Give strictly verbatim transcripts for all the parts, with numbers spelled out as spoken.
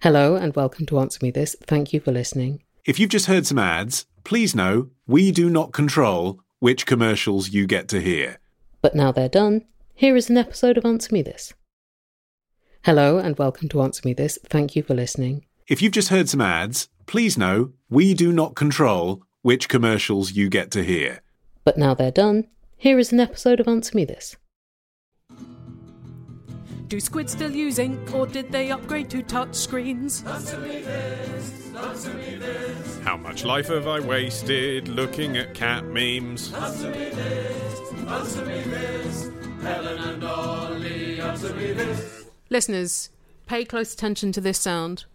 Hello and welcome to Answer Me This. Thank you for listening. If you've just heard some ads, please know we do not control which commercials you get to hear. But now they're done, here is an episode of Answer Me This. Hello and welcome to Answer Me This. Thank you for listening. If you've just heard some ads, please know we do not control which commercials you get to hear. But now they're done, here is an episode of Answer Me This. Do squids still use ink, or did they upgrade to touch screens? Answer me this, answer me this. How much life have I wasted looking at cat memes? Answer me this, answer me this. Helen and Ollie, answer me this. Listeners, pay close attention to this sound.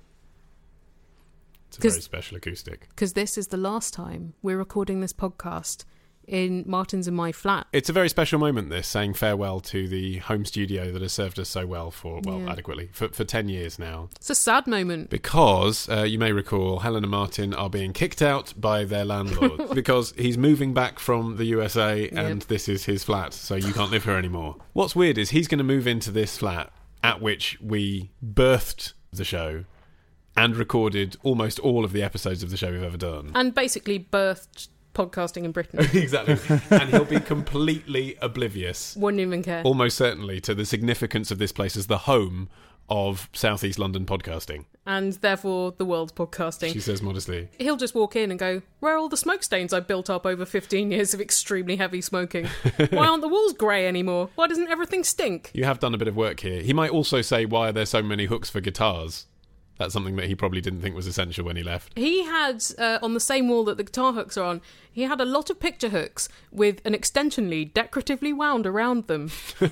It's a very special acoustic. Because this is the last time we're recording this podcast in Martin's and my flat. It's a very special moment, this, saying farewell to the home studio that has served us so well for, well, Yeah. adequately, for, for ten years now. It's a sad moment. Because, uh, you may recall, Helen and Martin are being kicked out by their landlord because he's moving back from the U S A and Yep. this is his flat, so you can't live here anymore. What's weird is he's going to move into this flat at which we birthed the show and recorded almost all of the episodes of the show we've ever done. And basically birthed podcasting in Britain. Exactly. And he'll be completely oblivious, Wouldn't even care. almost certainly, to the significance of this place as the home of South East London podcasting, And therefore the world's podcasting. she says modestly. He'll just walk in and go, where are all the smoke stains I built up over fifteen years of extremely heavy smoking? Why aren't the walls grey anymore? Why doesn't everything stink? You have done a bit of work here. He might also say, why are there so many hooks for guitars? That's something that he probably didn't think was essential when he left. He had, uh, on the same wall that the guitar hooks are on, he had a lot of picture hooks with an extension lead decoratively wound around them.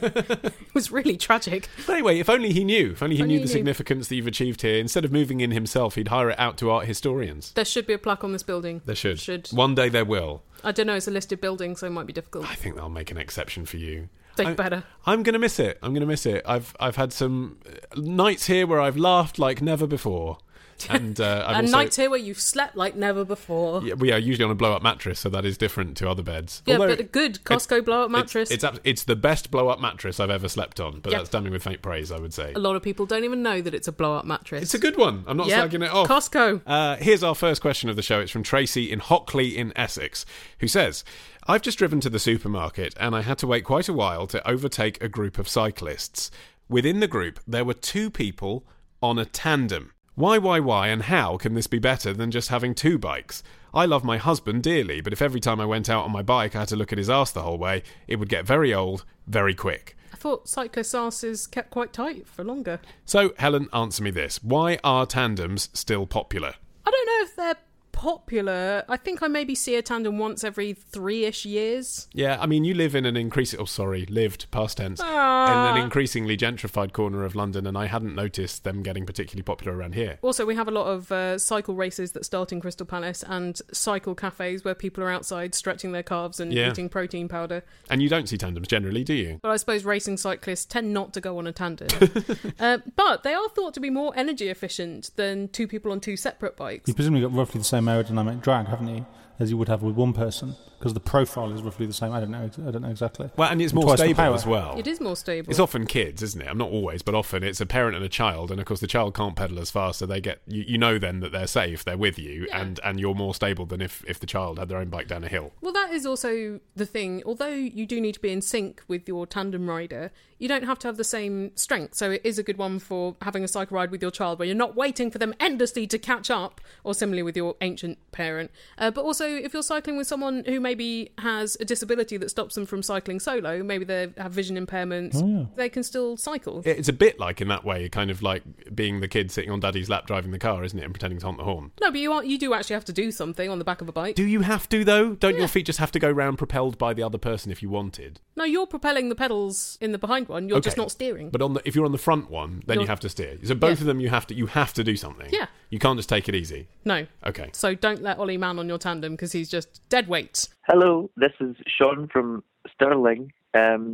It was really tragic. But anyway, if only he knew. If only he Only knew he the knew. significance that you've achieved here. Instead of moving in himself, he'd hire it out to art historians. There should be a plaque on this building. There should. Should. One day there will. I don't know, it's a listed building, so it might be difficult. I think they'll make an exception for you. Think I- better. I'm going to miss it. I'm going to miss it. I've I've had some nights here where I've laughed like never before. And uh, I've And also, nights here where you've slept like never before. Yeah, we are usually on a blow-up mattress, so that is different to other beds. Yeah, Although but a good Costco blow-up mattress. It's, it's, abs- it's the best blow-up mattress I've ever slept on, but Yep. that's damning with faint praise, I would say. A lot of people don't even know that it's a blow-up mattress. It's a good one. I'm not Yep. slagging it off. Costco. Uh, here's our first question of the show. It's from Tracy in Hockley in Essex, who says, I've just driven to the supermarket and I had to wait quite a while to overtake a group of cyclists. Within the group, there were two people on a tandem. Why, why, why, and how can this be better than just having two bikes? I love my husband dearly, but if every time I went out on my bike I had to look at his arse the whole way, it would get very old, very quick. I thought cyclists' arses kept quite tight for longer. So, Helen, answer me this. Why are tandems still popular? I don't know if they're popular. I think I maybe see a tandem once every three-ish years. Yeah, I mean, you live in an increasing... Oh, sorry, lived, past tense. Ah. In an increasingly gentrified corner of London, and I hadn't noticed them getting particularly popular around here. Also, we have a lot of uh, cycle races that start in Crystal Palace and cycle cafes where people are outside stretching their calves and Yeah. eating protein powder. And you don't see tandems generally, do you? But I suppose racing cyclists tend not to go on a tandem. uh, but they are thought to be more energy efficient than two people on two separate bikes. You've presumably got roughly the same aerodynamic drag, haven't you, as you would have with one person, because the profile is roughly the same. I don't know. I don't know exactly. Well, and it's And more twice the stable power. as well. It is more stable. It's often kids, isn't it? I'm not always, but often it's a parent and a child, and of course the child can't pedal as fast, so they get you, you know then that they're safe, they're with you, Yeah. and, and you're more stable than if, if the child had their own bike down a hill. Well, that is also the thing. Although you do need to be in sync with your tandem rider, you don't have to have the same strength. So it is a good one for having a cycle ride with your child where you're not waiting for them endlessly to catch up, or similarly with your ancient parent. Uh, but also, if you're cycling with someone who maybe has a disability that stops them from cycling solo, maybe they have vision impairments, Oh, yeah. they can still cycle. It's a bit like, in that way, kind of like being the kid sitting on daddy's lap driving the car, isn't it, and pretending to honk the horn. No, but you are, you do actually have to do something on the back of a bike. Do you have to, though? Don't Yeah. your feet just have to go round propelled by the other person if you wanted? No, you're propelling the pedals in the behind one. You're just Okay. not steering. But on the, if you're on the front one, then You're- you have to steer. So both Yeah. of them, you have to you have to do something. Yeah. You can't just take it easy. No. Okay. So don't let Ollie Man on your tandem because he's just dead weight. Hello, this is Sean from Stirling. Um,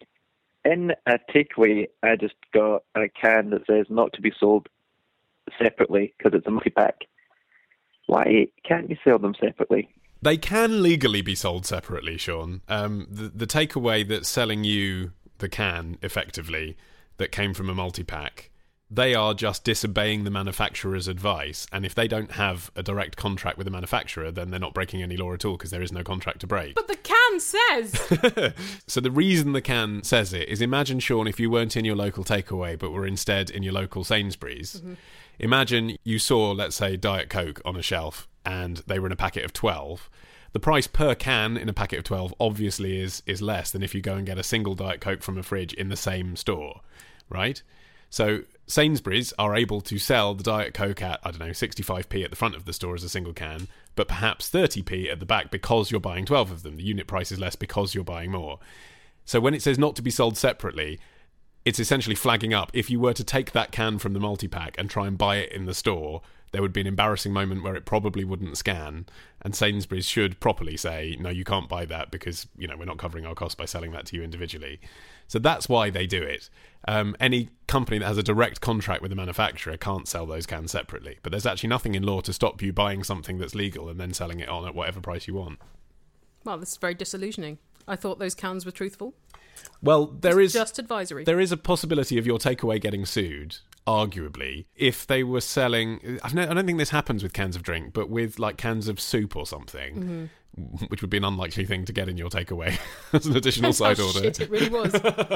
in a takeaway, I just got a can that says not to be sold separately because it's a multi-pack. Why can't you sell them separately? They can legally be sold separately, Sean. Um, the, the takeaway that's selling you the can, effectively, that came from a multi-pack, they are just disobeying the manufacturer's advice. And if they don't have a direct contract with the manufacturer, then they're not breaking any law at all because there is no contract to break. But the can says... So the reason the can says it is, imagine, Sean, if you weren't in your local takeaway but were instead in your local Sainsbury's. Mm-hmm. Imagine you saw, let's say, Diet Coke on a shelf and they were in a packet of twelve. The price per can in a packet of twelve obviously is is less than if you go and get a single Diet Coke from a fridge in the same store, right? So Sainsbury's are able to sell the Diet Coke at, I don't know, sixty-five p at the front of the store as a single can, but perhaps thirty p at the back because you're buying twelve of them. The unit price is less because you're buying more. So when it says not to be sold separately, it's essentially flagging up, if you were to take that can from the multi-pack and try and buy it in the store, there would be an embarrassing moment where it probably wouldn't scan, and Sainsbury's should properly say, no, you can't buy that because, you know, we're not covering our costs by selling that to you individually. So that's why they do it. Um, any company that has a direct contract with the manufacturer can't sell those cans separately. But there's actually nothing in law to stop you buying something that's legal and then selling it on at whatever price you want. Well, this is very disillusioning. I thought those cans were truthful. Well, there is just advisory. There is a possibility of your takeaway getting sued, arguably, if they were selling... I don't think this happens with cans of drink, but with like cans of soup or something, mm-hmm. which would be an unlikely thing to get in your takeaway as an additional side how order. Shit, it really was.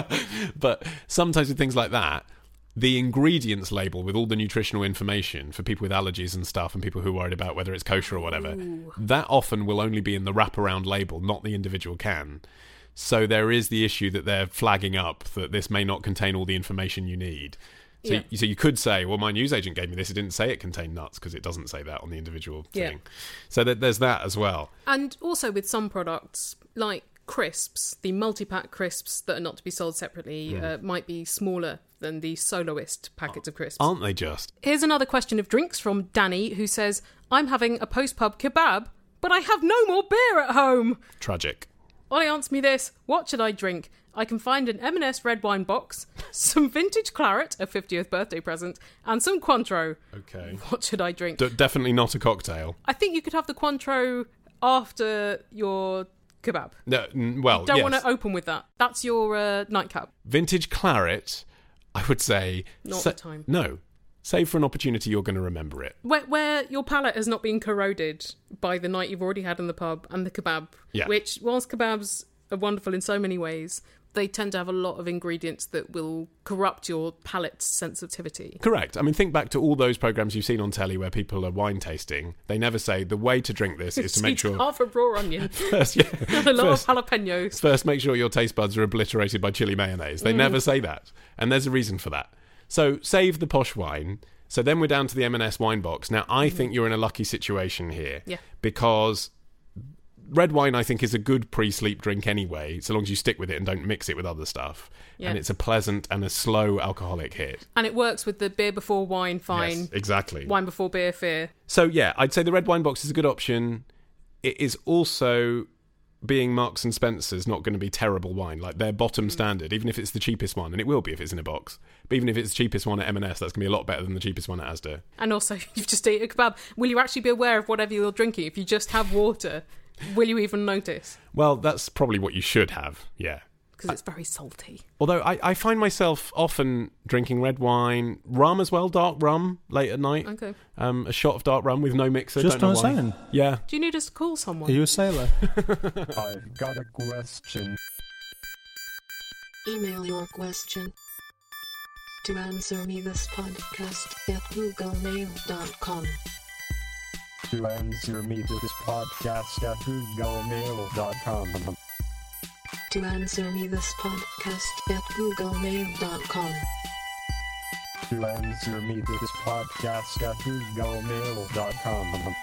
But sometimes with things like that, the ingredients label with all the nutritional information for people with allergies and stuff and people who are worried about whether it's kosher or whatever, Ooh. that often will only be in the wraparound label, not the individual can. So there is the issue that they're flagging up that this may not contain all the information you need. So, yeah. you, so you could say, well, my newsagent gave me this. It didn't say it contained nuts because it doesn't say that on the individual yeah. thing. So that there's that as well. And also with some products, like crisps, the multi-pack crisps that are not to be sold separately mm. uh, might be smaller than the soloist packets of crisps. Aren't they just? Here's another question of drinks from Danny, who says, I'm having a post-pub kebab, but I have no more beer at home. Tragic. Ollie, answer me this. What should I drink? I can find an M and S red wine box, some vintage claret, a fiftieth birthday present, and some Cointreau. Okay. What should I drink? D- definitely not a cocktail. I think you could have the Cointreau after your kebab. No, n- well, you don't yes. want to open with that. That's your uh, nightcap. Vintage claret, I would say... Not sa- the time. No. Save for an opportunity you're going to remember it. Where, where your palate has not been corroded by the night you've already had in the pub and the kebab, yeah. which, whilst kebabs are wonderful in so many ways, they tend to have a lot of ingredients that will corrupt your palate's sensitivity. Correct. I mean, think back to all those programmes you've seen on telly where people are wine tasting. They never say, the way to drink this is to make sure... half a raw onion. First, yeah. a lot first, of jalapenos. First, make sure your taste buds are obliterated by chili mayonnaise. They mm. never say that. And there's a reason for that. So, save the posh wine. So then we're down to the M and S wine box. Now, I mm. think you're in a lucky situation here. Yeah. Because... red wine, I think, is a good pre-sleep drink anyway, so long as you stick with it and don't mix it with other stuff. Yeah. And it's a pleasant and a slow alcoholic hit. And it works with the beer before wine, fine. Yes, exactly. Wine before beer, fear. So, yeah, I'd say the red wine box is a good option. It is also, being Marks and Spencer's, not going to be terrible wine. Like, their bottom mm. standard, even if it's the cheapest one, and it will be if it's in a box, but even if it's the cheapest one at M and S, that's going to be a lot better than the cheapest one at Asda. And also, you've just eaten a kebab. Will you actually be aware of whatever you're drinking? If you just have water... will you even notice? Well, that's probably what you should have, yeah. Because it's very salty. Although I, I find myself often drinking red wine, rum as well, dark rum, late at night. Okay. Um, a shot of dark rum with no mixer. Just don't know on a why. saying. Yeah. Do you need us to call someone? Are you a sailor? I've got a question. Email your question to answer me this podcast at googlemail dot com. To answer me to this podcast at googlemail dot com. To answer me this podcast at googlemail dot com. To answer me to this podcast at googlemail dot com.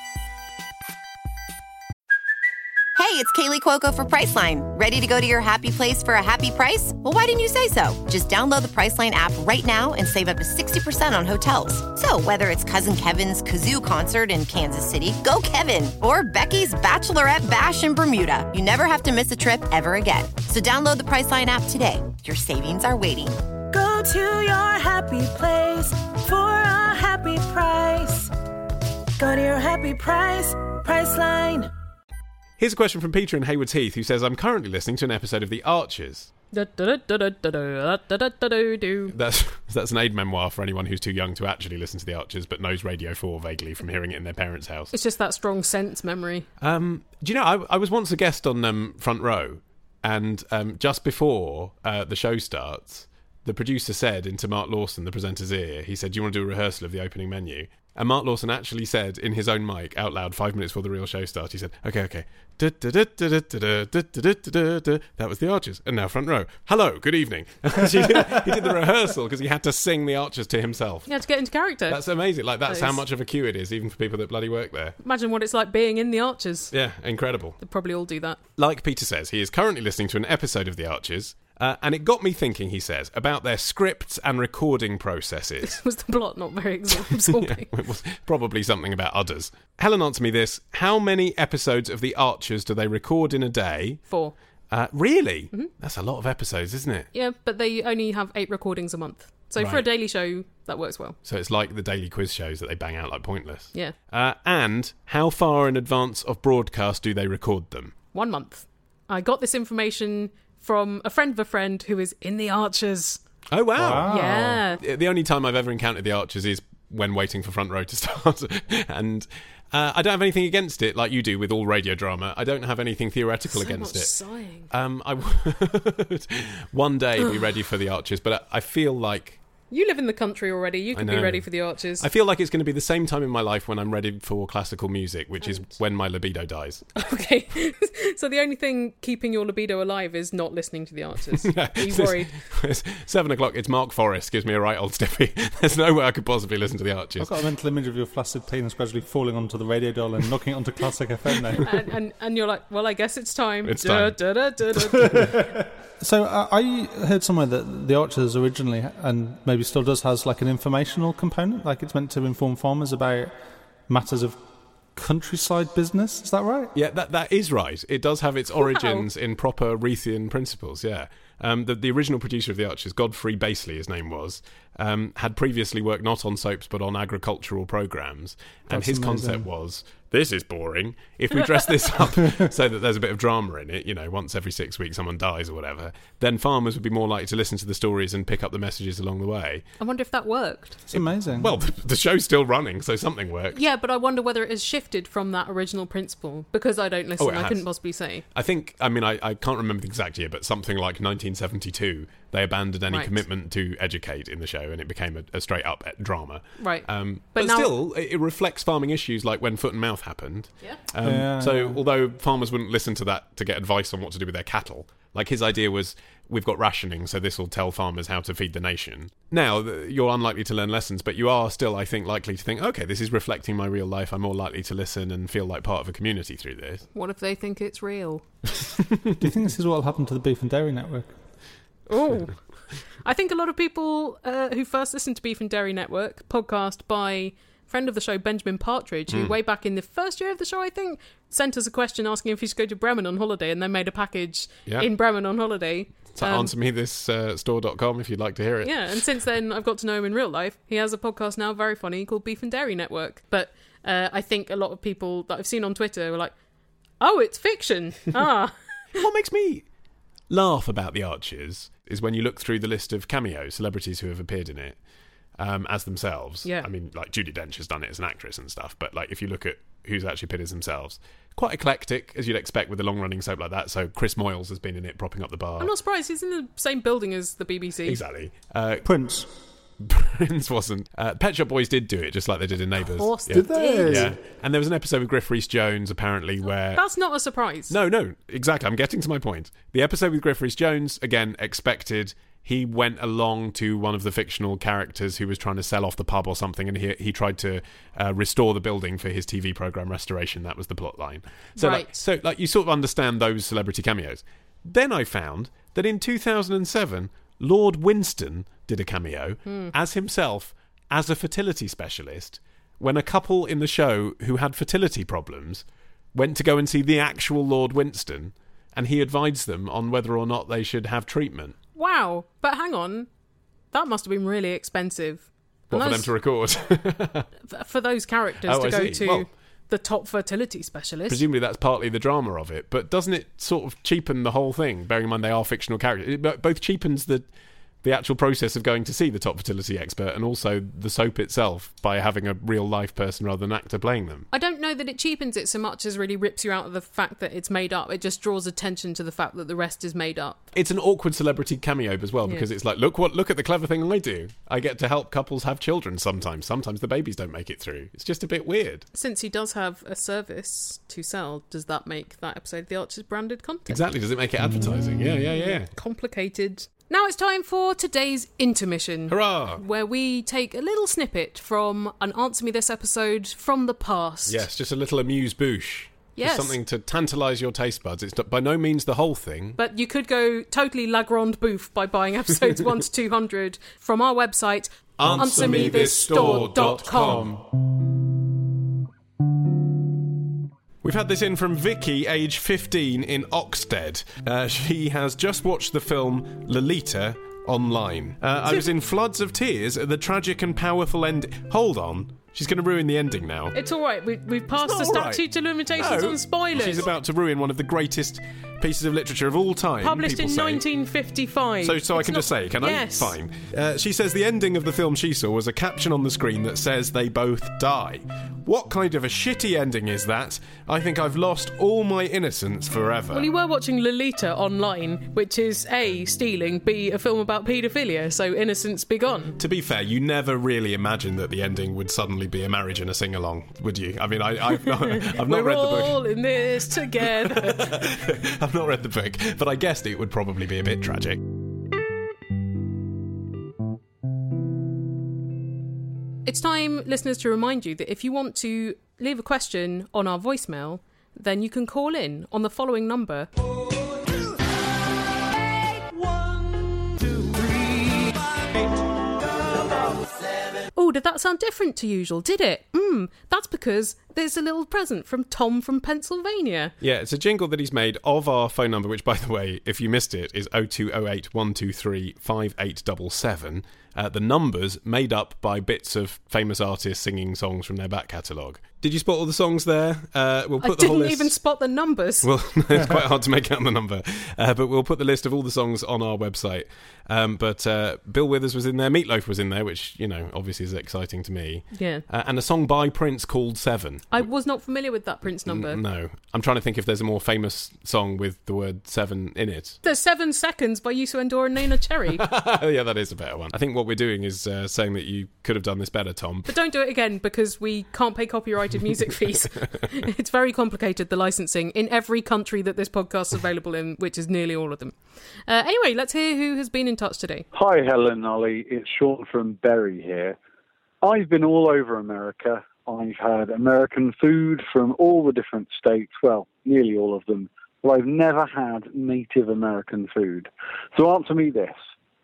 Hey, it's Kaylee Cuoco for Priceline. Ready to go to your happy place for a happy price? Well, why didn't you say so? Just download the Priceline app right now and save up to sixty percent on hotels. So whether it's Cousin Kevin's Kazoo Concert in Kansas City, go Kevin, or Becky's Bachelorette Bash in Bermuda, you never have to miss a trip ever again. So download the Priceline app today. Your savings are waiting. Go to your happy place for a happy price. Go to your happy price, Priceline. Here's a question from Peter in Haywards Heath, who says, I'm currently listening to an episode of The Archers. Da-da-da-da-da-da-da-da-da-da-do. That's that's an aid memoir for anyone who's too young to actually listen to the Archers, but knows Radio four vaguely from hearing it in their parents' house. It's just that strong sense memory. Um, do you know, I, I was once a guest on um, Front Row, and um, just before uh, the show starts, the producer said into Mark Lawson, the presenter's ear, he said, "Do you want to do a rehearsal of the opening menu?" And Mark Lawson actually said in his own mic out loud five minutes before the real show started, he said, okay, okay. That was the Archers. And now Front Row. Hello, good evening. he, did, he did the rehearsal because he had to sing the Archers to himself. You had to get into character. That's amazing. Like, that's That how is- much of a cue it is, even for people that bloody work there. Imagine what it's like being in the Archers. Yeah, incredible. They probably all do that. Like Peter says, he is currently listening to an episode of The Archers, uh, and it got me thinking, he says, about their scripts and recording processes. Was the plot not very absorbing? Yeah, it was probably something about udders. Helen, answer me this. How many episodes of The Archers do they record in a day? Four. Uh, really? Mm-hmm. That's a lot of episodes, isn't it? Yeah, but they only have eight recordings a month. So for a Right. daily show, that works well. So it's like the daily quiz shows that they bang out like Pointless. Yeah. Uh, and how far in advance of broadcast do they record them? One month. I got this information from a friend of a friend who is in the Archers. Oh, wow. Yeah. The only time I've ever encountered the Archers is when waiting for Front Row to start. and uh, I don't have anything against it, like you do with all radio drama. I don't have anything theoretical So against much it. sighing. Um, I would one day be ready for the Archers, but I feel like... You live in the country already. You I can be know. ready for the Archers. I feel like it's going to be the same time in my life when I'm ready for classical music, which is when my libido dies. Okay. So the only thing keeping your libido alive is not listening to the Archers. Yeah, Are you it's- worried? It's seven o'clock. It's Mark Forrest. Gives me a right old stiffy. There's no way I could possibly listen to the Archers. I've got a mental image of your flaccid penis gradually falling onto the radio dial and knocking it onto Classic F M now. and, and and you're like, well, I guess it's time. It's Da, time. da, da, da, da. So uh, I heard somewhere that the Archers originally, and maybe still does, has like an informational component, like it's meant to inform farmers about matters of countryside business. Is that right? Yeah, that that is right. It does have its origins in proper Reithian principles, yeah. Um, the, the original producer of The Archers, Godfrey Basely, his name was, um, had previously worked not on soaps but on agricultural programmes. And That's his amazing. concept was, this is boring. If we dress this up so that there's a bit of drama in it, you know, once every six weeks someone dies or whatever, then farmers would be more likely to listen to the stories and pick up the messages along the way. I wonder if that worked. It's amazing. Well, the, the show's still running, so something worked. Yeah, but I wonder whether it has shifted from that original principle. Because I don't listen, Oh, it I has. couldn't possibly say. I think, I mean, I, I can't remember the exact year, but something like nineteen seventy-two, they abandoned any Right. commitment to educate in the show, and it became a, a straight-up drama. Right. Um, But but now- still, it, it reflects farming issues like when Foot and Mouth happened. Yeah. Um, Yeah, so, yeah. although farmers wouldn't listen to that to get advice on what to do with their cattle, like his idea was, we've got rationing, so this will tell farmers how to feed the nation. Now, th- you're unlikely to learn lessons, but you are still, I think, likely to think, okay, this is reflecting my real life. I'm more likely to listen and feel like part of a community through this. What if they think it's real? Do you think this is what will happen to the Beef and Dairy Network? Oh. I think a lot of people uh, who first listened to Beef and Dairy Network, podcast by friend of the show, Benjamin Partridge, who Mm. way back in the first year of the show, I think, sent us a question asking if he should go to Bremen on holiday, and then made a package Yeah. in Bremen on holiday. So Um, answer me this uh, store dot com if you'd like to hear it. Yeah, and since then I've got to know him in real life. He has a podcast now, very funny, called Beef and Dairy Network. But uh, I think a lot of people that I've seen on Twitter were like, oh, it's fiction. Ah. What makes me laugh about The Archers is when you look through the list of cameos, celebrities who have appeared in it um, as themselves. Yeah. I mean, like Judi Dench has done it as an actress and stuff, but like if you look at who's actually appeared as themselves, quite eclectic, as you'd expect with a long-running soap like that. So Chris Moyles has been in it, propping up the bar. I'm not surprised. He's in the same building as the B B C. Exactly. Uh, Prince. Prince wasn't. Uh, Pet Shop Boys did do it, just like they did in Neighbours. Of course yeah. they did. Yeah. And there was an episode with Griff Rhys-Jones, apparently, where... That's not a surprise. No, no, exactly. I'm getting to my point. The episode with Griff Rhys-Jones, again, expected. He went along to one of the fictional characters who was trying to sell off the pub or something, and he he tried to uh, restore the building for his T V program Restoration. That was the plot line. So, Right. like, so like you sort of understand those celebrity cameos. Then I found that in two thousand seven, Lord Winston did a cameo Hmm. as himself as a fertility specialist when a couple in the show who had fertility problems went to go and see the actual Lord Winston, and he advised them on whether or not they should have treatment. Wow. But hang on. That must have been really expensive. What, And for them those- to record? f- For those characters Oh, to I go see. to... Well, the top fertility specialist. Presumably that's partly the drama of it, but doesn't it sort of cheapen the whole thing, bearing in mind they are fictional characters? It both cheapens the the actual process of going to see the top fertility expert and also the soap itself by having a real life person rather than actor playing them. I don't know that it cheapens it so much as really rips you out of the fact that it's made up. It just draws attention to the fact that the rest is made up. It's an awkward celebrity cameo as well, because yeah. it's like, look what look at the clever thing I do. I get to help couples have children sometimes. Sometimes the babies don't make it through. It's just a bit weird. Since he does have a service to sell, does that make that episode of The Archers branded content? Exactly. Does it make it advertising? Yeah, yeah, yeah. Complicated. Now it's time for today's intermission. Hurrah! Where we take a little snippet from an Answer Me This episode from the past. Yes, just a little amuse-bouche. Yes. Just something to tantalise your taste buds. It's by no means the whole thing. But you could go totally La Grande Bouffe by buying episodes one to two hundred from our website, answer me this store dot com. We've had this in from Vicky, age fifteen, in Oxted. Uh, she has just watched the film Lolita online. Uh, I was in floods of tears at the tragic and powerful end... Hold on. She's going to ruin the ending now. It's all right. We, we've passed the right. statute of limitations no. on spoilers. She's about to ruin one of the greatest pieces of literature of all time. Published in say. nineteen fifty-five. So, so I it's can not... just say, can yes. I? Fine. Uh, she says the ending of the film she saw was a caption on the screen that says they both die. What kind of a shitty ending is that? I think I've lost all my innocence forever. Well, you were watching Lolita online, which is A, stealing, B, a film about paedophilia, so innocence be gone. To be fair, you never really imagined that the ending would suddenly be a marriage and a sing-along, would you? I mean, I, I've not, I've not We're read the book. We're all in this together. I've not read the book, but I guessed it would probably be a bit tragic. It's time, listeners, to remind you that if you want to leave a question on our voicemail, then you can call in on the following number. Oh, did that sound different to usual, did it? Hmm, that's because there's a little present from Tom from Pennsylvania. Yeah, it's a jingle that he's made of our phone number, which, by the way, if you missed it, is oh two oh eight, one two three, five eight seven seven. Uh, the numbers made up by bits of famous artists singing songs from their back catalogue. Did you spot all the songs there? Uh, we'll put I the whole didn't list... even spot the numbers. Well, it's quite hard to make out the number. Uh, but we'll put the list of all the songs on our website. Um, but uh, Bill Withers was in there, Meatloaf was in there, which, you know, obviously is exciting to me. Yeah. Uh, and a song by Prince called Seven. I was not familiar with that Prince number. N- no. I'm trying to think if there's a more famous song with the word seven in it. There's Seven Seconds by Yusu Endora and Nena Cherry. Yeah, that is a better one. I think what we're doing is uh, saying that you could have done this better, Tom. But don't do it again, because we can't pay copyrighted music fees. It's very complicated, the licensing, in every country that this podcast is available in, which is nearly all of them. Uh, anyway, let's hear who has been in touch today. Hi, Helen and Ollie. It's Sean from Bury here. I've been all over America. I've had American food from all the different states, well, nearly all of them, but I've never had Native American food. So answer me this.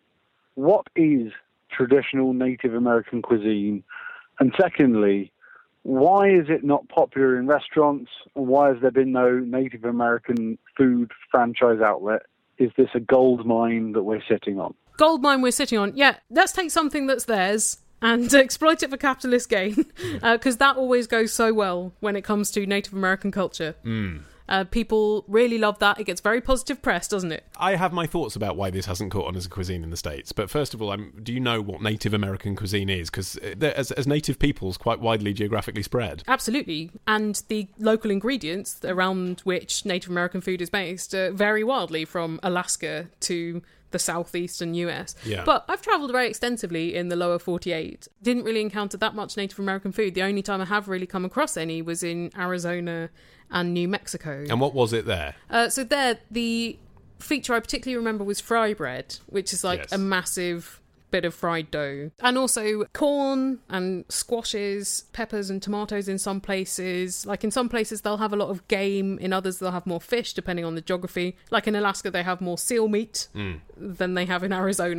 What is traditional Native American cuisine? And secondly, why is it not popular in restaurants? And why has there been no Native American food franchise outlet? Is this a gold mine that we're sitting on? Gold mine we're sitting on. Yeah, let's take something that's theirs and exploit it for capitalist gain, because uh, that always goes so well when it comes to Native American culture. Mm. Uh, people really love that. It gets very positive press, doesn't it? I have my thoughts about why this hasn't caught on as a cuisine in the States. But first of all, I'm, do you know what Native American cuisine is? Because as, as native peoples, quite widely geographically spread. Absolutely. And the local ingredients around which Native American food is based uh, vary wildly from Alaska to the southeastern U S. Yeah. But I've travelled very extensively in the lower forty-eight. Didn't really encounter that much Native American food. The only time I have really come across any was in Arizona and New Mexico. And what was it there? Uh, so there, the feature I particularly remember was fry bread, which is like Yes. a massive bit of fried dough. And also corn and squashes, peppers and tomatoes in some places. Like in some places they'll have a lot of game, in others they'll have more fish, depending on the geography. Like in Alaska they have more seal meat Mm. than they have in Arizona.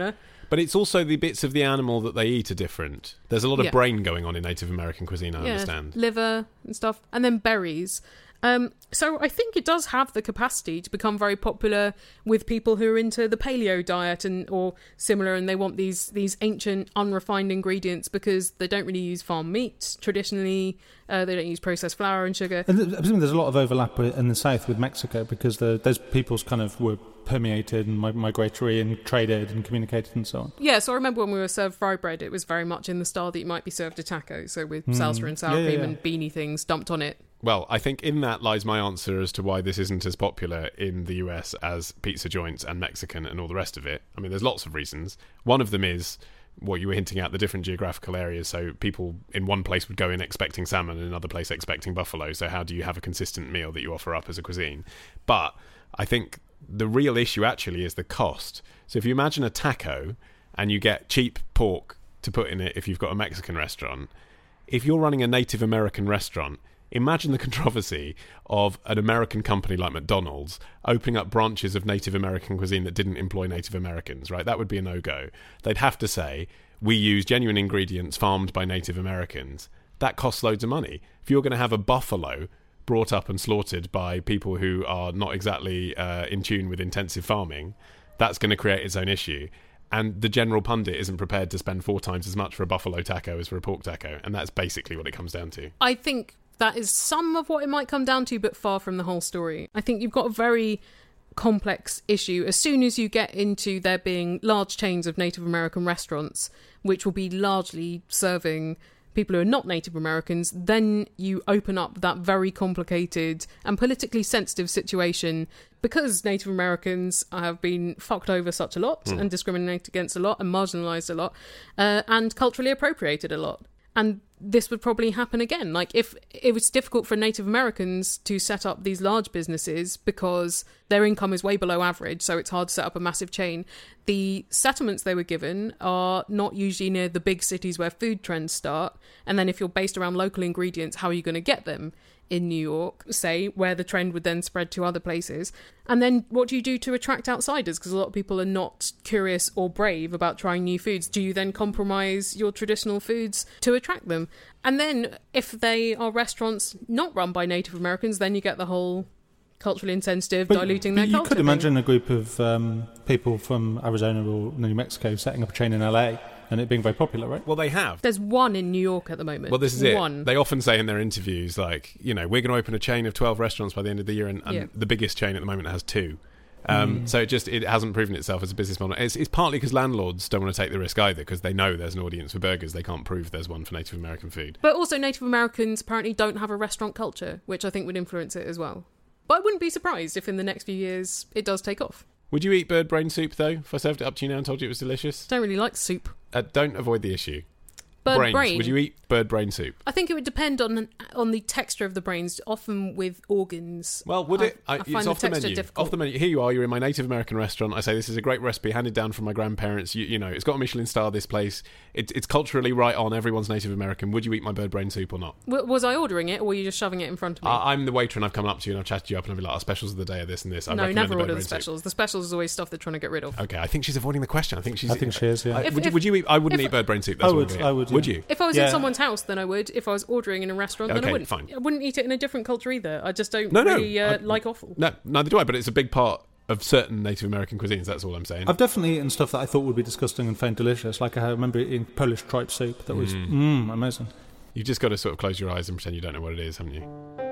But it's also the bits of the animal that they eat are different. There's a lot of Yeah. brain going on in Native American cuisine, I yeah, understand. liver and stuff, and then berries. Um, so I think it does have the capacity to become very popular with people who are into the paleo diet and or similar, and they want these these ancient, unrefined ingredients because they don't really use farm meat traditionally. Uh, they don't use processed flour and sugar. And th- I presume there's a lot of overlap with, in the south with Mexico because the, those peoples kind of were permeated and mi- migratory and traded and communicated and so on. Yeah, so I remember when we were served fry bread, it was very much in the style that you might be served a taco, so with Mm. salsa and sour Yeah, yeah, cream yeah. and beanie things dumped on it. Well, I think in that lies my answer as to why this isn't as popular in the U S as pizza joints and Mexican and all the rest of it. I mean, there's lots of reasons. One of them is what you were hinting at, the different geographical areas. So people in one place would go in expecting salmon and another place expecting buffalo. So how do you have a consistent meal that you offer up as a cuisine? But I think the real issue actually is the cost. So if you imagine a taco and you get cheap pork to put in it if you've got a Mexican restaurant, if you're running a Native American restaurant, imagine the controversy of an American company like McDonald's opening up branches of Native American cuisine that didn't employ Native Americans, right? That would be a no-go. They'd have to say, we use genuine ingredients farmed by Native Americans. That costs loads of money. If you're going to have a buffalo brought up and slaughtered by people who are not exactly uh, in tune with intensive farming, that's going to create its own issue. And the general pundit isn't prepared to spend four times as much for a buffalo taco as for a pork taco. And that's basically what it comes down to. I think that is some of what it might come down to, but far from the whole story. I think you've got a very complex issue. As soon as you get into there being large chains of Native American restaurants, which will be largely serving people who are not Native Americans, then you open up that very complicated and politically sensitive situation because Native Americans have been fucked over such a lot Mm. and discriminated against a lot and marginalised a lot uh, and culturally appropriated a lot. And this would probably happen again. Like, if it was difficult for Native Americans to set up these large businesses because their income is way below average, so it's hard to set up a massive chain, the settlements they were given are not usually near the big cities where food trends start. And then if you're based around local ingredients, how are you going to get them in New York, say, where the trend would then spread to other places? And then what do you do to attract outsiders? Because a lot of people are not curious or brave about trying new foods. Do you then compromise your traditional foods to attract them? And then if they are restaurants not run by Native Americans, then you get the whole culturally insensitive, But- diluting but their you culture could thing. imagine a group of um, people from Arizona or New Mexico setting up a chain in L A and it being very popular, right? Well, they have. There's one in New York at the moment. Well, this is it. One. They often say in their interviews, like, you know, we're going to open a chain of twelve restaurants by the end of the year, and, and Yeah. the biggest chain at the moment has two. Um, Mm. So it just it hasn't proven itself as a business model. It's, it's partly because landlords don't want to take the risk either, because they know there's an audience for burgers. They can't prove there's one for Native American food. But also Native Americans apparently don't have a restaurant culture, which I think would influence it as well. But I wouldn't be surprised if in the next few years it does take off. Would you eat bird brain soup, though, if I served it up to you now and told you it was delicious? Don't really like soup. Uh, don't avoid the issue. Bird Brains. brain. Would you eat bird brain soup? I think it would depend on on the texture of the brains, often with organs. Well, would I, it? I, I find it's the off the texture menu. difficult. Off the menu. Here you are. You're in my Native American restaurant. I say this is a great recipe handed down from my grandparents. You, you know, it's got a Michelin star. This place. It, it's culturally right on. Everyone's Native American. Would you eat my bird brain soup or not? W- was I ordering it, or were you just shoving it in front of me? I, I'm the waiter, and I've come up to you and I've chatted you up, and I've been like, "Our specials of the day are this and this." I no, recommend never the bird order the brain soup. specials. The specials is always stuff they're trying to get rid of. Okay, I think she's avoiding the question. I think she's. I think she is, yeah. I- If- would, you, if- would you eat? I wouldn't if- eat bird brain soup. That's I what would, I'm I would, Would yeah. you? If I was Yeah. in someone's house, then I would. If I was ordering in a restaurant, then Okay, I wouldn't. fine. I wouldn't eat it in a different culture either. I just don't No, no, really uh, I- like offal. No, neither do I. But it's a big part of certain Native American cuisines. That's all I'm saying. I've definitely eaten stuff that I thought would be disgusting and found delicious. Like I remember eating Polish tripe soup that was Mm. mm, amazing. You've just got to sort of close your eyes and pretend you don't know what it is, haven't you?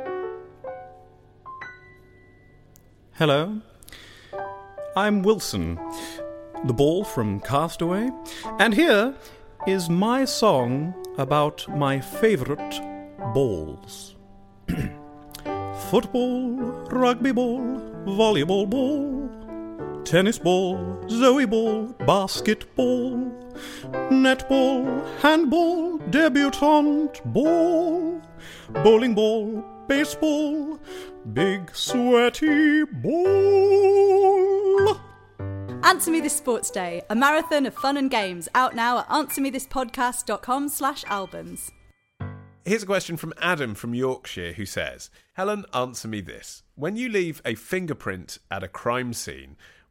Hello. I'm Wilson, the ball from Castaway, and here is my song about my favourite balls. Football, rugby ball, volleyball ball, tennis ball, Zoe ball, basketball, netball, handball, debutante ball, bowling ball, baseball, big sweaty ball. Answer Me This Sports Day, a marathon of fun and games, out now at answer me this podcast dot com slash albums. Here's a question from Adam from Yorkshire who says, Helen, answer me this. When you leave a fingerprint at a crime scene,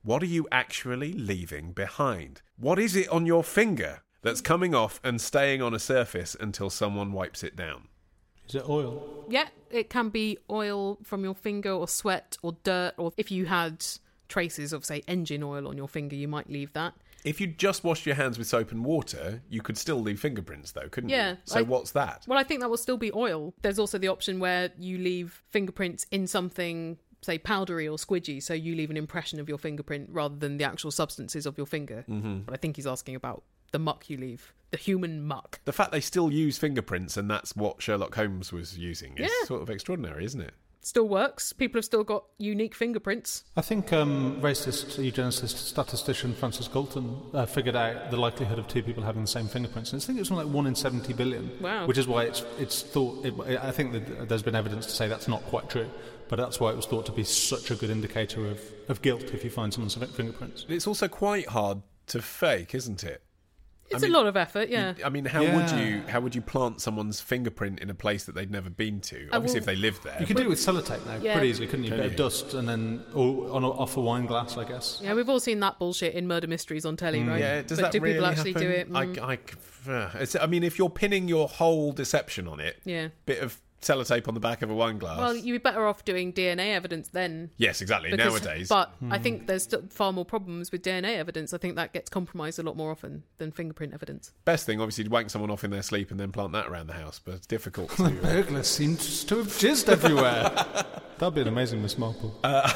What are you actually leaving behind? What is it on your finger that's coming off and staying on a surface until someone wipes it down? Is it oil? Yeah, it can be oil from your finger or sweat or dirt, or if you had traces of, say, engine oil on your finger, you might leave that. If you just washed your hands with soap and water, you could still leave fingerprints, though, couldn't Yeah, you? So I- what's that? Well, I think that will still be oil. There's also the option where you leave fingerprints in something, say, powdery or squidgy, so you leave an impression of your fingerprint rather than the actual substances of your finger. Mhm. But I think he's asking about the muck you leave, the human muck. The fact they still use fingerprints and that's what Sherlock Holmes was using is Yeah. sort of extraordinary, isn't it? Still works. People have still got unique fingerprints. I think um, racist eugenicist statistician Francis Galton uh, figured out the likelihood of two people having the same fingerprints. And I think it was something like one in seventy billion. Wow. Which is why it's it's thought. It, I think that there's been evidence to say that's not quite true, but that's why it was thought to be such a good indicator of, of guilt if you find someone's fingerprints. It's also quite hard to fake, isn't it? It's I mean, a lot of effort, yeah. I mean, how Yeah. would you how would you plant someone's fingerprint in a place that they'd never been to? Uh, Obviously, well, if they lived there. You can do it with sellotape now, Yeah. pretty easily, couldn't you? Can Bit you? of dust and then or on a, off a wine glass, I guess. Yeah, we've all seen that bullshit in murder mysteries on telly, right? Yeah, does but that do really people actually happen? do it? Mm. I, I, uh, it's, I mean, if you're pinning your whole deception on it, Yeah. bit of sellotape on the back of a wine glass. Well, you'd be better off doing D N A evidence then. yes, exactly. Because- Nowadays, But Hmm. I think there's still far more problems with D N A evidence. I think that gets compromised a lot more often than fingerprint evidence. best thing, obviously, to wank someone off in their sleep and then plant that around the house. But it's difficult to. Burglar seems to have jizzed everywhere. That'd be an amazing Miss Marple. Uh,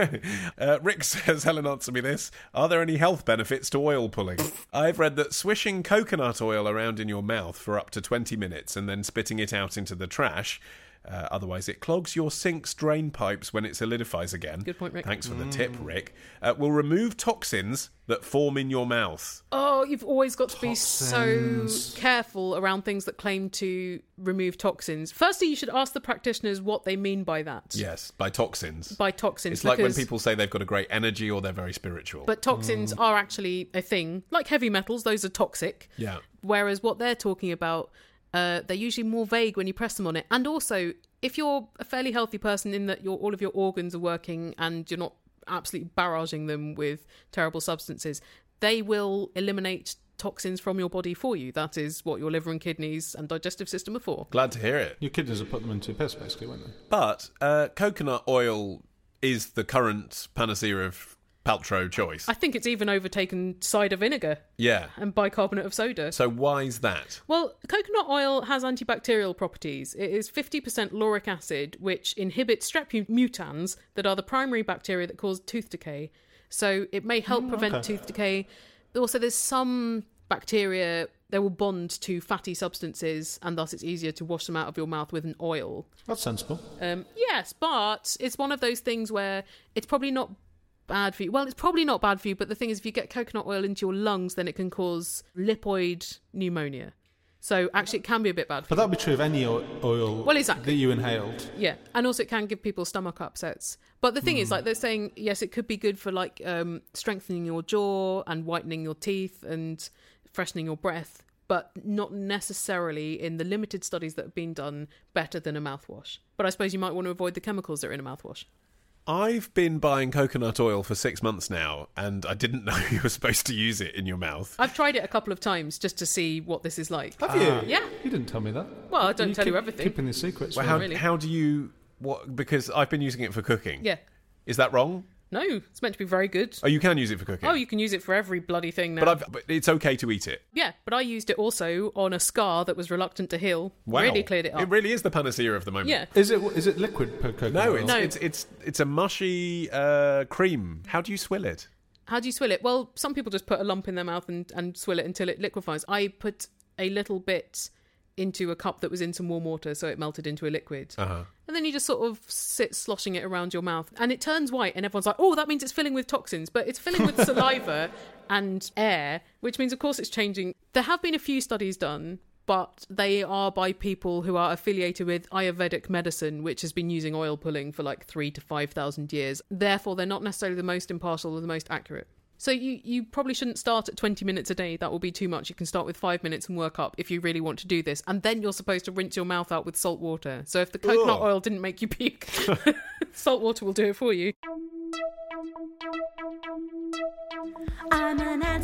uh, Rick says, Helen, answer me this. Are there any health benefits to oil pulling? I've read that swishing coconut oil around in your mouth for up to twenty minutes and then spitting it out into the trash, uh, otherwise it clogs your sink's drain pipes when it solidifies again. Good point, Rick. Thanks for the tip, Rick. Uh, will remove toxins that form in your mouth. Oh, you've always got to be Toxins. so careful around things that claim to remove toxins. Firstly, you should ask the practitioners what they mean by that. Yes, by toxins. By toxins. It's like when because- people say they've got a great energy or they're very spiritual. But toxins are actually a thing. Like heavy metals, those are toxic. yeah. Whereas what they're talking about, uh, they're usually more vague when you press them on it. And also, if you're a fairly healthy person in that your all of your organs are working and you're not absolutely barraging them with terrible substances, they will eliminate toxins from your body for you. That is what your liver and kidneys and digestive system are for. Glad to hear it. Your kidneys will put them into piss, basically, won't they? But uh, coconut oil is the current panacea of Paltrow choice. I think it's even overtaken cider vinegar Yeah. and bicarbonate of soda. So why is that? Well, coconut oil has antibacterial properties. It is fifty percent lauric acid, which inhibits strep mutans that are the primary bacteria that cause tooth decay. So it may help prevent okay. tooth decay. Also, there's some bacteria that will bond to fatty substances, and thus it's easier to wash them out of your mouth with an oil. That's sensible. Um, yes, but it's one of those things where it's probably not bad for you. Well, it's probably not bad for you, but the thing is, if you get coconut oil into your lungs, then it can cause lipoid pneumonia. So actually, it can be a bit bad for But you. that would be true of any o- oil Well, exactly. that you inhaled. Yeah, and also it can give people stomach upsets. But the thing is, like they're saying, yes, it could be good for like um, strengthening your jaw and whitening your teeth and freshening your breath, but not necessarily in the limited studies that have been done better than a mouthwash. But I suppose you might want to avoid the chemicals that are in a mouthwash. I've been buying coconut oil for six months now, and I didn't know you were supposed to use it in your mouth. I've tried it a couple of times just to see what this is like. Have you? Yeah. You didn't tell me that. Well, I don't You tell keep- you everything. Keeping the secrets. Well, from how, me. really. how do you... what? Because I've been using it for cooking. Yeah. Is that wrong? No, it's meant to be very good. Oh, you can use it for cooking? Oh, you can use it for every bloody thing now. But, I've, but it's okay to eat it. Yeah, but I used it also on a scar that was reluctant to heal. Wow. Really cleared it up. It really is the panacea of the moment. Yeah. Is it is it liquid po- coconut No, oil? it's, No. it's it's it's a mushy uh, cream. How do you swill it? How do you swill it? Well, some people just put a lump in their mouth and, and swill it until it liquefies. I put a little bit into a cup that was in some warm water, so it melted into a liquid. Uh-huh. And then you just sort of sit sloshing it around your mouth, and it turns white, and everyone's like, oh, that means it's filling with toxins. But it's filling with saliva and air, which means, of course, it's changing. There have been a few studies done, but they are by people who are affiliated with Ayurvedic medicine, which has been using oil pulling for like three to five thousand years. Therefore, they're not necessarily the most impartial or the most accurate. So you, you probably shouldn't start at twenty minutes a day. That will be too much. You can start with five minutes and work up if you really want to do this. And then you're supposed to rinse your mouth out with salt water. So if the coconut Ugh. oil didn't make you puke, salt water will do it for you.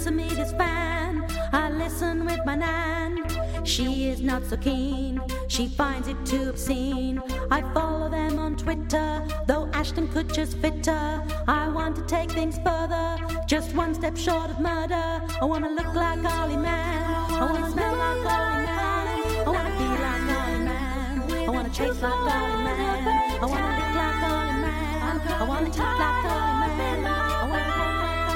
answer me this fan. I listen with my nan. She is not so keen. She finds it too obscene. I follow them on Twitter, though Ashton Kutcher's fitter. I want to take things further, just one step short of murder. I want to look like Ollie Man. I want to smell like Ollie Man. I want to feel like Ollie Man. I want to taste like Ollie Man. I want to look like Ollie Man. I want to talk like Ollie Man. I want to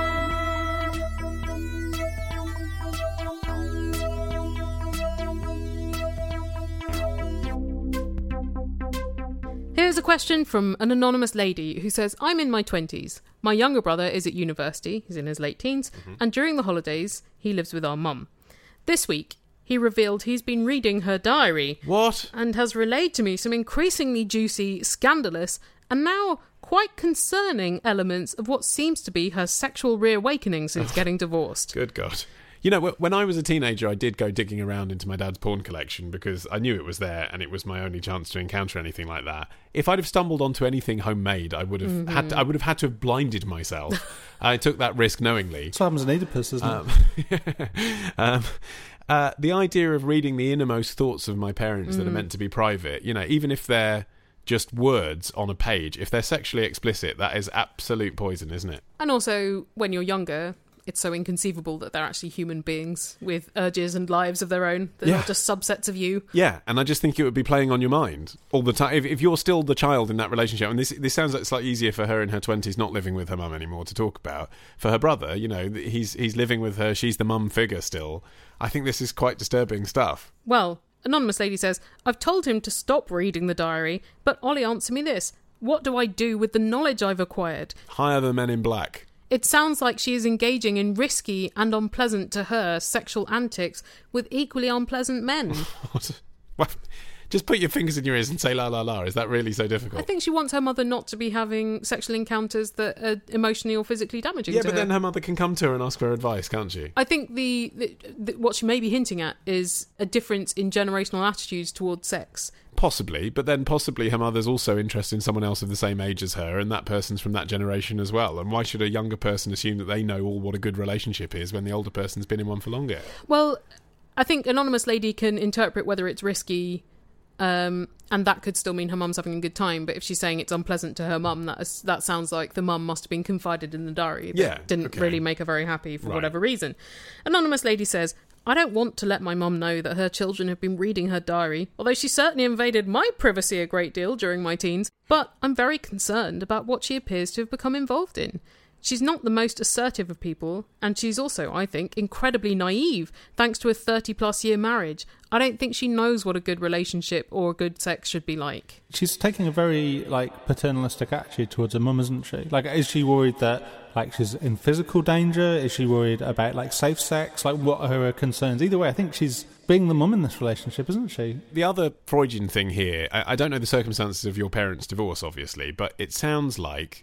Here's a question from an anonymous lady who says, I'm in my twenties. My younger brother is at university, he's in his late teens, mm-hmm. and during the holidays, he lives with our mum. This week, he revealed he's been reading her diary. What? And has relayed to me some increasingly juicy, scandalous, and now quite concerning elements of what seems to be her sexual reawakening since getting divorced. Good God. You know, when I was a teenager, I did go digging around into my dad's porn collection because I knew it was there and it was my only chance to encounter anything like that. If I'd have stumbled onto anything homemade, I would have mm-hmm. had to, I would have had to have blinded myself. I took that risk knowingly. That's what happens in Oedipus, isn't um, it? um, uh, the idea of reading the innermost thoughts of my parents mm. that are meant to be private, you know, even if they're just words on a page, if they're sexually explicit, that is absolute poison, isn't it? And also, when you're younger, it's so inconceivable that they're actually human beings with urges and lives of their own. They're yeah. not just subsets of you. Yeah, and I just think it would be playing on your mind all the time. If, if you're still the child in that relationship, and this this sounds like slightly easier for her in her twenties, not living with her mum anymore, to talk about. For her brother, you know, he's he's living with her, she's the mum figure still. I think this is quite disturbing stuff. Well, anonymous lady says, I've told him to stop reading the diary, but Ollie, answer me this. What do I do with the knowledge I've acquired? Hire the Men in Black. It sounds like she is engaging in risky and unpleasant to her sexual antics with equally unpleasant men. What? What? Just put your fingers in your ears and say la la la. Is that really so difficult? I think she wants her mother not to be having sexual encounters that are emotionally or physically damaging yeah, to her. Yeah, but then her mother can come to her and ask for advice, can't she? I think the, the, the what she may be hinting at is a difference in generational attitudes towards sex. Possibly, but then possibly her mother's also interested in someone else of the same age as her, and that person's from that generation as well. And why should a younger person assume that they know all what a good relationship is when the older person's been in one for longer? Well, I think anonymous lady can interpret whether it's risky, um, and that could still mean her mum's having a good time. But if she's saying it's unpleasant to her mum, that is, that sounds like the mum must have been confided in the diary. That yeah, didn't okay. really make her very happy for right. whatever reason. Anonymous lady says, I don't want to let my mum know that her children have been reading her diary, although she certainly invaded my privacy a great deal during my teens, but I'm very concerned about what she appears to have become involved in. She's not the most assertive of people, and she's also, I think, incredibly naive, thanks to a thirty-plus year marriage. I don't think she knows what a good relationship or good sex should be like. She's taking a very, like, paternalistic attitude towards her mum, isn't she? Like, is she worried that, like, she's in physical danger? Is she worried about, like, safe sex? Like, what are her concerns? Either way, I think she's being the mum in this relationship, isn't she? The other Freudian thing here, I, I don't know the circumstances of your parents' divorce, obviously, but it sounds like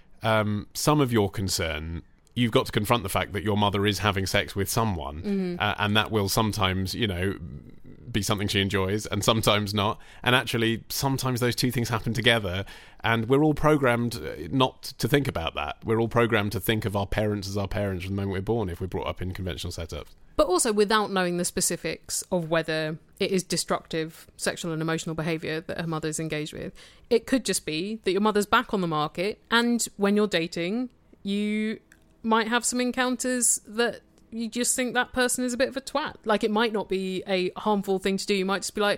um, some of your concern, you've got to confront the fact that your mother is having sex with someone, mm-hmm. uh, and that will sometimes, you know, be something she enjoys and sometimes not. And actually, sometimes those two things happen together, and we're all programmed not to think about that. We're all programmed to think of our parents as our parents from the moment we're born if we're brought up in conventional setups. But also without knowing the specifics of whether it is destructive sexual and emotional behaviour that her mother's engaged with. It could just be that your mother's back on the market, and when you're dating, you might have some encounters that you just think that person is a bit of a twat. Like, it might not be a harmful thing to do. You might just be like,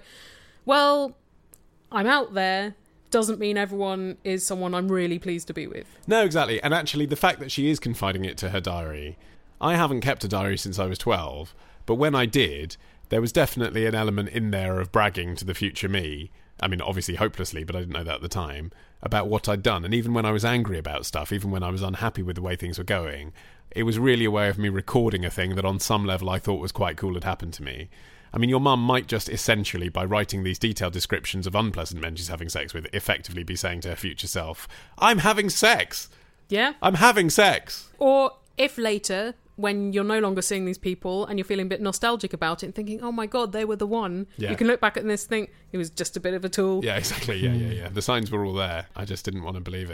well, I'm out there. Doesn't mean everyone is someone I'm really pleased to be with. No, exactly. And actually, the fact that she is confiding it to her diary, I haven't kept a diary since I was twelve, but when I did, there was definitely an element in there of bragging to the future me. I mean, obviously hopelessly, but I didn't know that at the time, about what I'd done. And even when I was angry about stuff, even when I was unhappy with the way things were going, it was really a way of me recording a thing that on some level I thought was quite cool had happened to me. I mean, your mum might just essentially, by writing these detailed descriptions of unpleasant men she's having sex with, effectively be saying to her future self, I'm having sex! Yeah. I'm having sex! Or if later, when you're no longer seeing these people and you're feeling a bit nostalgic about it and thinking, oh my God, they were the one, yeah. you can look back at this and think, it was just a bit of a tool. Yeah, exactly. Yeah, yeah, yeah. The signs were all there. I just didn't want to believe it.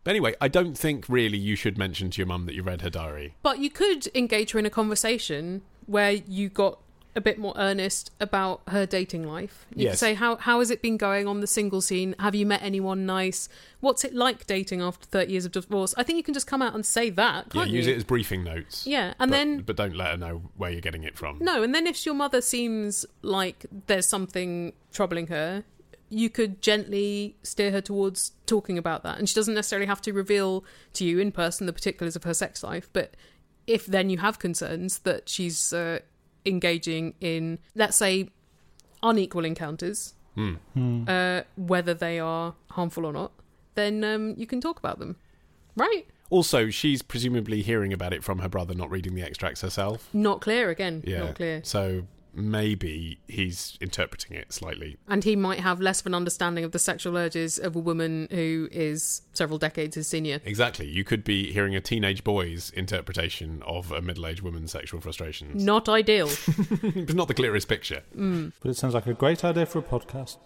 But anyway, I don't think really you should mention to your mum that you read her diary. But you could engage her in a conversation where you got a bit more earnest about her dating life. You Yes. could say, how how has it been going on the single scene? Have you met anyone nice? What's it like dating after thirty years of divorce? I think you can just come out and say that, Yeah, can't use you? it as briefing notes. Yeah, and but, then... But don't let her know where you're getting it from. No, and then if your mother seems like there's something troubling her, you could gently steer her towards talking about that. And she doesn't necessarily have to reveal to you in person the particulars of her sex life, but if then you have concerns that she's uh, engaging in, let's say, unequal encounters, Hmm. Hmm. uh, whether they are harmful or not, then um, you can talk about them. Right? Also, she's presumably hearing about it from her brother, not reading the extracts herself. Not clear again. Yeah. Not clear. So maybe he's interpreting it slightly. And he might have less of an understanding of the sexual urges of a woman who is several decades his senior. Exactly. You could be hearing a teenage boy's interpretation of a middle-aged woman's sexual frustrations. Not ideal. It's not the clearest picture. Mm. But it sounds like a great idea for a podcast.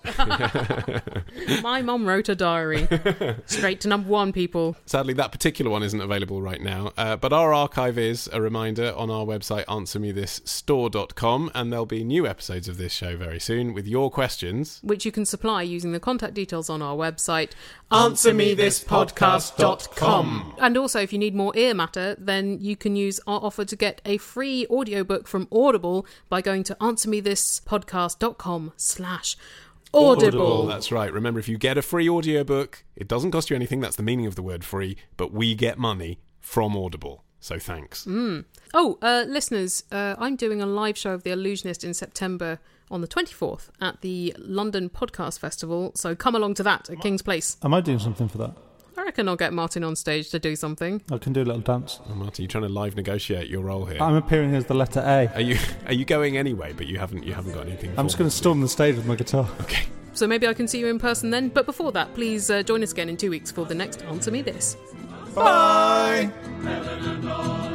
My mum wrote a diary. Straight to number one, people. Sadly, that particular one isn't available right now, uh, but our archive is, a reminder, on our website answer me this store dot com, and there'll be new episodes of this show very soon with your questions. Which you can supply using the contact details on our website, answer me this podcast dot com. And also, if you need more ear matter, then you can use our offer to get a free audiobook from Audible by going to answer me this podcast dot com slash Audible. That's right. Remember, if you get a free audiobook, it doesn't cost you anything. That's the meaning of the word free, but we get money from Audible. So thanks. Mm. Oh, uh, listeners, uh, I'm doing a live show of The Illusionist in September on the twenty-fourth at the London Podcast Festival, so come along to that at King's Place. Am I doing something for that? I reckon I'll get Martin on stage to do something. I can do a little dance. Oh, Martin, you're trying to live negotiate your role here. I'm appearing as the letter A. Are you are you going anyway? But you haven't you haven't got anything. I'm just going to storm the stage with my guitar. Okay. So maybe I can see you in person then. But before that, please uh, join us again in two weeks for the next Answer Me This. Bye. Bye.